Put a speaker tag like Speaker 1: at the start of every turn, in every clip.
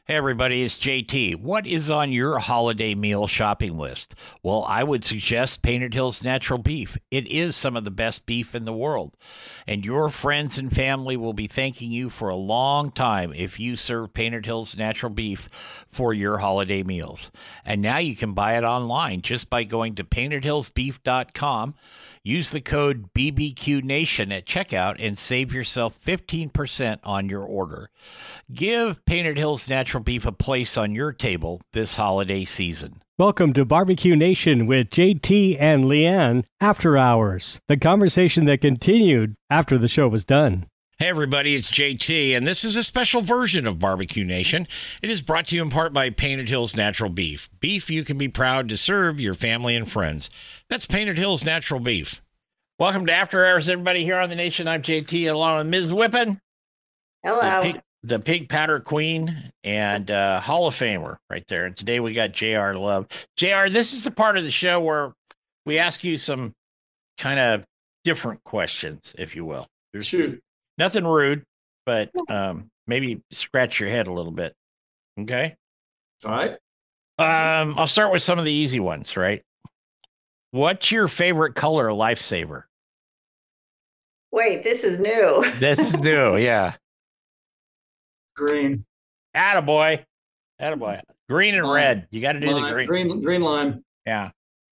Speaker 1: Hey, everybody, it's JT. What is on your holiday meal shopping list? Well, I would suggest Painted Hills Natural Beef. It is some of the best beef in the world. And your friends and family will be thanking you for a long time if you serve Painted Hills Natural Beef for your holiday meals. And now you can buy it online just by going to paintedhillsbeef.com. Use the code BBQNation at checkout and save yourself 15% on your order. Give Painted Hills Natural Beef a place on your table this holiday season.
Speaker 2: Welcome to Barbecue Nation with JT and Leanne After Hours, the conversation that continued after the show was done.
Speaker 1: Hey everybody, it's JT, and this is a special version of Barbecue Nation. It is brought to you in part by Painted Hills Natural Beef. Beef you can be proud to serve your family and friends. That's Painted Hills Natural Beef. Welcome to After Hours, everybody here on the Nation. I'm JT, along with Ms. Whippen.
Speaker 3: Hello.
Speaker 1: The pig powder queen and Hall of Famer right there. And today we got JR Love. JR, this is the part of the show where we ask you some kind of different questions, if you will.
Speaker 4: Shoot.
Speaker 1: Nothing rude, but maybe scratch your head a little bit. Okay.
Speaker 4: All right.
Speaker 1: I'll start with some of the easy ones, right? What's your favorite color lifesaver?
Speaker 3: Wait, this is new.
Speaker 1: This is new, yeah.
Speaker 4: Green.
Speaker 1: Attaboy. Attaboy. Green and red. You got to do
Speaker 4: lime,
Speaker 1: the green.
Speaker 4: Green lime.
Speaker 1: Yeah.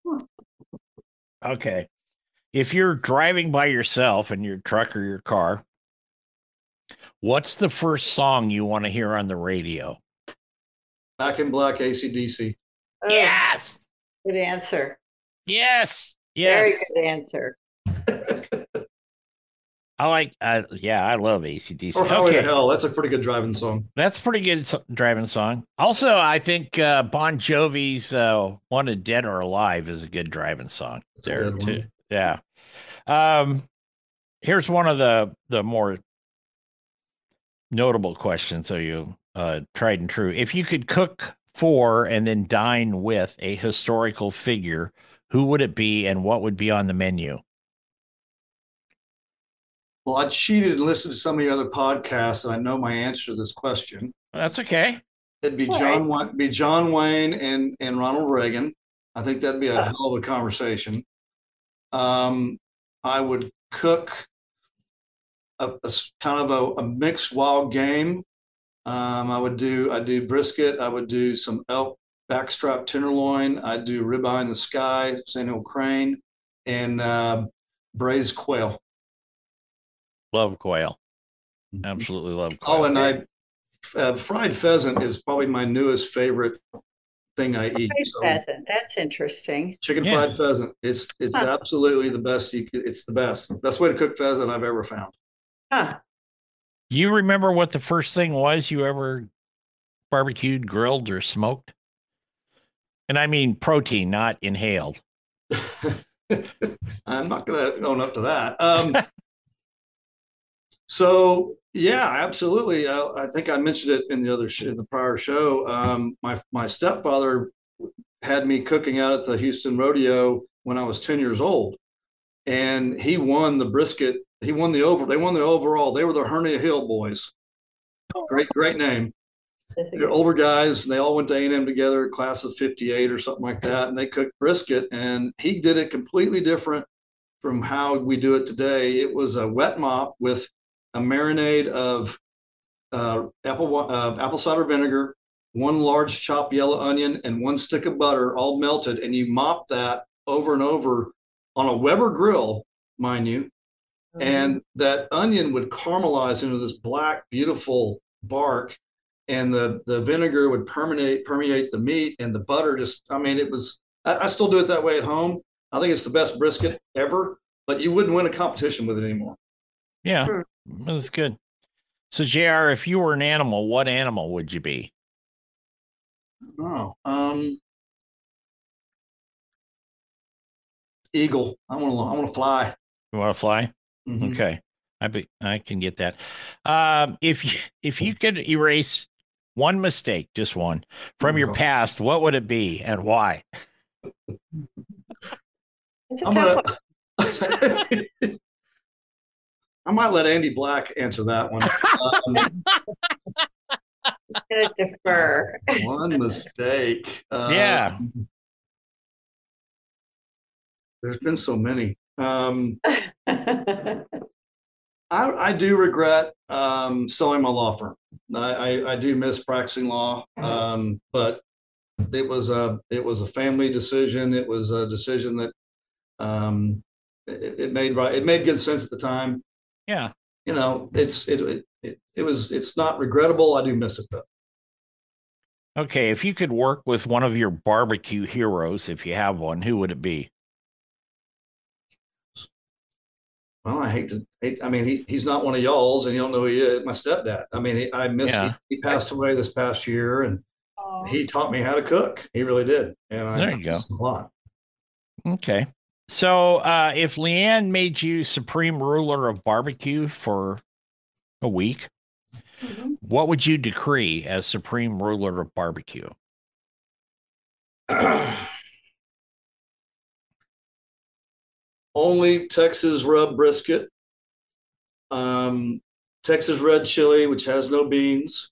Speaker 1: Okay. If you're driving by yourself in your truck or your car, what's the first song you want to hear on the radio?
Speaker 4: Back in Black, AC/DC.
Speaker 3: Oh,
Speaker 1: Yes.
Speaker 3: good answer.
Speaker 1: Yes.
Speaker 3: Very
Speaker 1: Yes.
Speaker 3: good answer.
Speaker 1: I love AC/DC.
Speaker 4: Or Highway to Hell. That's a pretty good driving song.
Speaker 1: That's a pretty good driving song. Also, I think Bon Jovi's Wanted Dead or Alive is a good driving song.
Speaker 4: That's a good
Speaker 1: too.
Speaker 4: one.
Speaker 1: Yeah. Here's one of the more notable questions. So you tried and true. If you could cook for and then dine with a historical figure, who would it be and what would be on the menu?
Speaker 4: Well, I cheated and listened to some of your other podcasts, and I know my answer to this question.
Speaker 1: That's okay.
Speaker 4: It'd be
Speaker 3: All
Speaker 4: John Wayne and Ronald Reagan. I think that'd be a hell of a conversation. I would cook a kind of a mixed wild game. I'd do brisket. I would do some elk backstrap tenderloin. I'd do ribeye in the sky, Samuel Crane, and braised quail.
Speaker 1: Love quail. Absolutely love quail.
Speaker 4: Oh, and fried pheasant is probably my newest favorite thing I eat.
Speaker 3: Fried pheasant. That's interesting.
Speaker 4: Chicken fried pheasant. It's absolutely the best. It's the best way to cook pheasant I've ever found.
Speaker 3: Huh.
Speaker 1: You remember what the first thing was you ever barbecued, grilled, or smoked? And I mean protein, not inhaled.
Speaker 4: I'm not going to own up to that. So yeah, absolutely. I think I mentioned it in the prior show. My stepfather had me cooking out at the Houston Rodeo when I was 10 years old, and he won the brisket. They won the overall. They were the Hernia Hill boys. Great name. They're older guys. They all went to A&M together, class of 58 or something like that. And they cooked brisket, and he did it completely different from how we do it today. It was a wet mop with a marinade of apple cider vinegar, one large chopped yellow onion, and one stick of butter, all melted. And you mop that over and over on a Weber grill, mind you. Mm-hmm. And that onion would caramelize into this black, beautiful bark. And the vinegar would permeate the meat, and the butter I still do it that way at home. I think it's the best brisket ever, but you wouldn't win a competition with it anymore.
Speaker 1: Yeah, that's good. So, JR, if you were an animal, what animal would you be?
Speaker 4: Oh, eagle. I want to fly.
Speaker 1: You want to fly?
Speaker 4: Mm-hmm.
Speaker 1: Okay, I can get that. If you could erase one mistake, just one, from your past, what would it be and why?
Speaker 4: I might let Andy Black answer that one.
Speaker 3: gonna defer.
Speaker 4: One mistake.
Speaker 1: Yeah.
Speaker 4: There's been so many. I do regret selling my law firm. I do miss practicing law, but it was a family decision. It was a decision that it made good sense at the time.
Speaker 1: Yeah.
Speaker 4: It's not regrettable. I do miss it though.
Speaker 1: Okay. If you could work with one of your barbecue heroes, if you have one, who would it be?
Speaker 4: Well, I mean, he's not one of y'all's, and you don't know who he is. My stepdad. I mean, he passed away this past year, and he taught me how to cook. He really did, and I
Speaker 1: There you go.
Speaker 4: miss him a lot.
Speaker 1: Okay. So, if Leanne made you supreme ruler of barbecue for a week, what would you decree as supreme ruler of barbecue?
Speaker 4: Only Texas rub brisket, Texas red chili, which has no beans.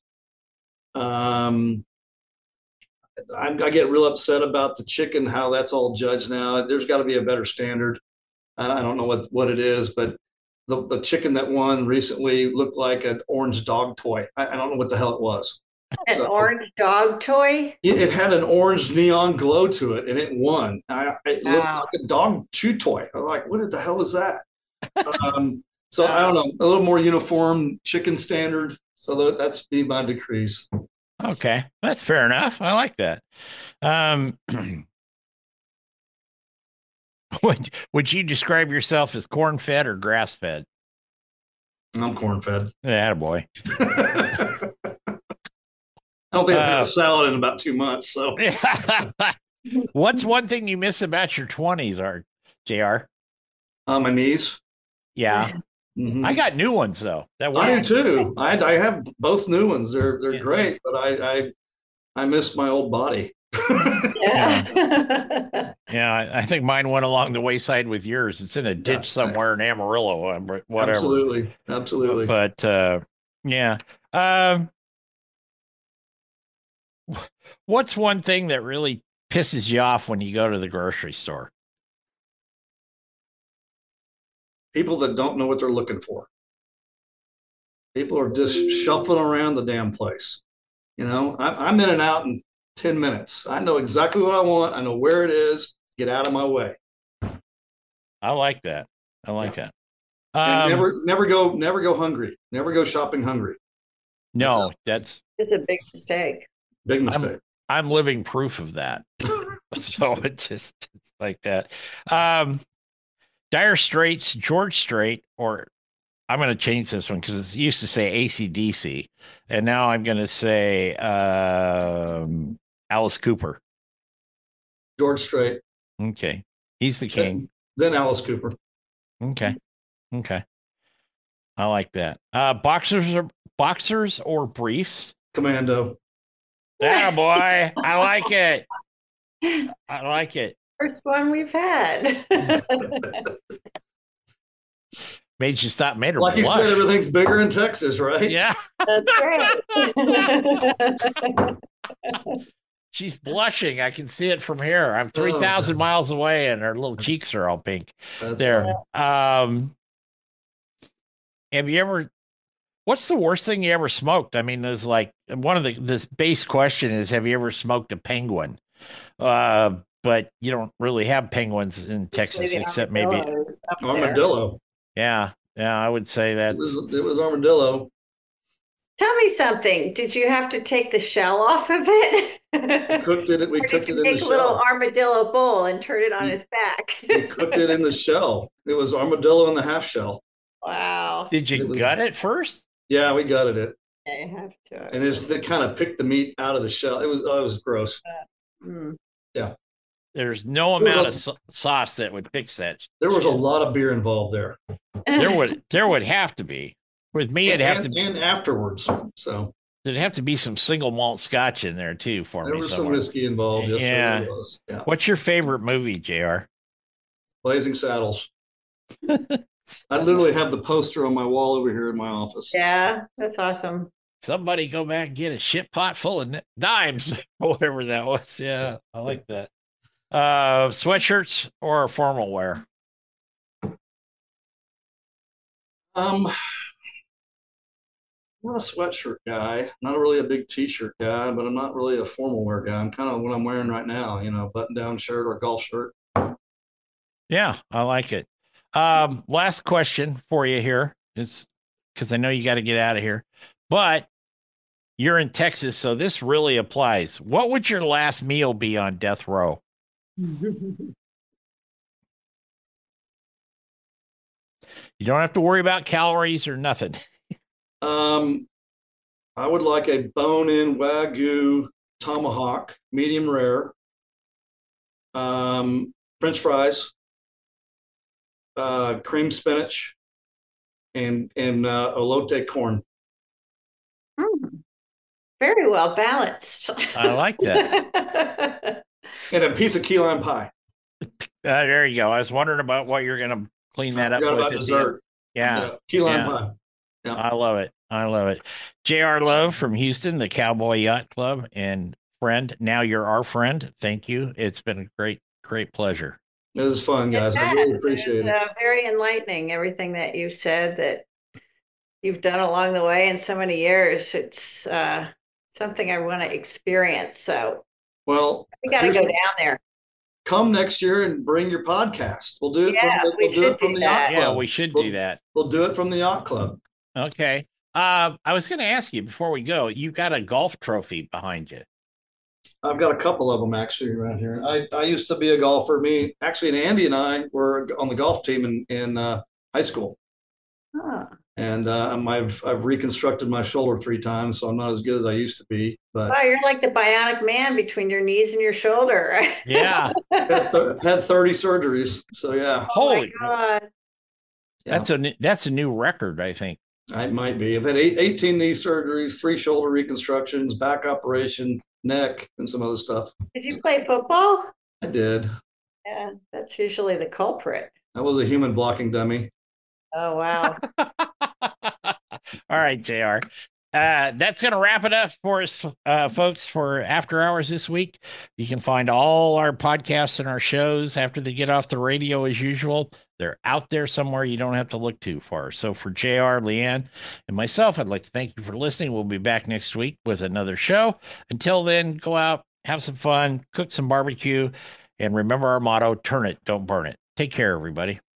Speaker 4: I get real upset about the chicken, how that's all judged now. There's got to be a better standard. I don't know what it is, but the chicken that won recently looked like an orange dog toy. I don't know what the hell it was.
Speaker 3: An orange dog toy?
Speaker 4: It had an orange neon glow to it, and it won. It looked like a dog chew toy. I'm like, what the hell is that? So I don't know, a little more uniform chicken standard. So that's be my decrees.
Speaker 1: Okay, that's fair enough. I like that. Would you describe yourself as corn fed or grass fed?
Speaker 4: I'm corn fed.
Speaker 1: Yeah, boy.
Speaker 4: I don't think I've had a salad in about 2 months. So,
Speaker 1: what's one thing you miss about your 20s, JR?
Speaker 4: My knees.
Speaker 1: Yeah.
Speaker 4: Mm-hmm.
Speaker 1: I got new ones though.
Speaker 4: I do too. I have both new ones. They're great, but I miss my old body.
Speaker 3: Yeah.
Speaker 1: Yeah, I think mine went along the wayside with yours. It's in a ditch somewhere in Amarillo, whatever.
Speaker 4: Absolutely.
Speaker 1: But yeah. What's one thing that really pisses you off when you go to the grocery store?
Speaker 4: People that don't know what they're looking for. People are just shuffling around the damn place. I'm in and out in 10 minutes. I know exactly what I want. I know where it is. Get out of my way.
Speaker 1: I like that. that.
Speaker 4: And never go hungry. Never go shopping hungry.
Speaker 1: No,
Speaker 3: it's a big mistake.
Speaker 4: Big mistake.
Speaker 1: I'm living proof of that. So it's like that. Dire Straits, George Strait, or I'm going to change this one because it used to say AC/DC, and now I'm going to say Alice Cooper.
Speaker 4: George Strait.
Speaker 1: Okay. He's the king.
Speaker 4: Then Alice Cooper.
Speaker 1: Okay. I like that. Boxers or briefs?
Speaker 4: Commando.
Speaker 1: Yeah, boy. I like it.
Speaker 3: First one we've had.
Speaker 1: Made her
Speaker 4: like
Speaker 1: blush.
Speaker 4: You said, everything's bigger in Texas, right?
Speaker 1: Yeah.
Speaker 3: That's right.
Speaker 1: She's blushing. I can see it from here. I'm 3,000 miles away, and her little cheeks are all pink.
Speaker 4: That's
Speaker 1: there. Have you ever? What's the worst thing you ever smoked? I mean, there's like this base question is, have you ever smoked a penguin? But you don't really have penguins in Texas, except maybe
Speaker 4: armadillo.
Speaker 1: Yeah, I would say that
Speaker 4: it was armadillo.
Speaker 3: Tell me something. Did you have to take the shell off of it?
Speaker 4: We cooked it in the shell.
Speaker 3: A little armadillo bowl and turn it on his back.
Speaker 4: We cooked it in the shell. It was armadillo in the half shell.
Speaker 3: Wow.
Speaker 1: Did you gut it first?
Speaker 4: Yeah, we gutted it.
Speaker 3: Yeah, you have to.
Speaker 4: And they kind of picked the meat out of the shell. It was gross. Yeah.
Speaker 1: There's no amount of sauce that would fix that.
Speaker 4: There was a lot of beer involved there.
Speaker 1: There would have to be. With me, it'd have to be.
Speaker 4: And afterwards. So
Speaker 1: there'd have to be some single malt scotch in there too for me.
Speaker 4: There was some whiskey involved. Yes,
Speaker 1: yeah.
Speaker 4: There was. Yeah.
Speaker 1: What's your favorite movie, JR?
Speaker 4: Blazing Saddles. I literally have the poster on my wall over here in my office.
Speaker 3: Yeah, that's awesome.
Speaker 1: Somebody go back and get a shit pot full of dimes or whatever that was. Yeah, I like that. Sweatshirts or formal wear?
Speaker 4: Not a sweatshirt guy, not really a big t-shirt guy, but I'm not really a formal wear guy. I'm kind of what I'm wearing right now, button down shirt or golf shirt.
Speaker 1: Yeah, I like it. Last question for you here. It's because I know you got to get out of here, but you're in Texas, so this really applies. What would your last meal be on death row? You don't have to worry about calories or nothing.
Speaker 4: I would like a bone-in Wagyu tomahawk, medium rare, French fries, cream spinach, and elote corn.
Speaker 3: Very well balanced.
Speaker 1: I like that.
Speaker 4: And a piece of key lime pie.
Speaker 1: There you go. I was wondering about what you're going to clean that up with.
Speaker 4: About dessert.
Speaker 1: Yeah.
Speaker 4: Key lime pie.
Speaker 1: Yeah. I love it. I love it. J.R. Love from Houston, the Cowboy Yacht Club, and friend. Now you're our friend. Thank you. It's been a great, great pleasure.
Speaker 4: It was fun, guys. I really appreciate it.
Speaker 3: Very enlightening, everything that you said that you've done along the way in so many years. It's something I want to experience. So,
Speaker 4: well,
Speaker 3: we got to go down there.
Speaker 4: Come next year and bring your podcast. We'll do it.
Speaker 3: Yeah,
Speaker 4: we should do that.
Speaker 1: Yeah, we should do that.
Speaker 4: We'll do it from the yacht club.
Speaker 1: Okay. I was going to ask you before we go. You got a golf trophy behind you.
Speaker 4: I've got a couple of them actually around here. I used to be a golfer. And Andy and I were on the golf team in high school.
Speaker 3: Huh.
Speaker 4: And I've reconstructed my shoulder 3 times, so I'm not as good as I used to be. But
Speaker 3: wow, you're like the bionic man between your knees and your shoulder.
Speaker 1: Yeah.
Speaker 4: had 30 surgeries. So yeah.
Speaker 1: Holy
Speaker 3: God.
Speaker 1: That's a new record, I think.
Speaker 4: I might be. I've had 18 knee surgeries, 3 shoulder reconstructions, back operation, neck, and some other stuff.
Speaker 3: Did you play football?
Speaker 4: I did.
Speaker 3: Yeah, that's usually the culprit.
Speaker 4: I was a human blocking dummy.
Speaker 3: Oh, wow.
Speaker 1: All right, JR. That's going to wrap it up for us, folks, for After Hours this week. You can find all our podcasts and our shows after they get off the radio as usual. They're out there somewhere. You don't have to look too far. So for JR, Leanne, and myself, I'd like to thank you for listening. We'll be back next week with another show. Until then, go out, have some fun, cook some barbecue, and remember our motto, turn it, don't burn it. Take care, everybody.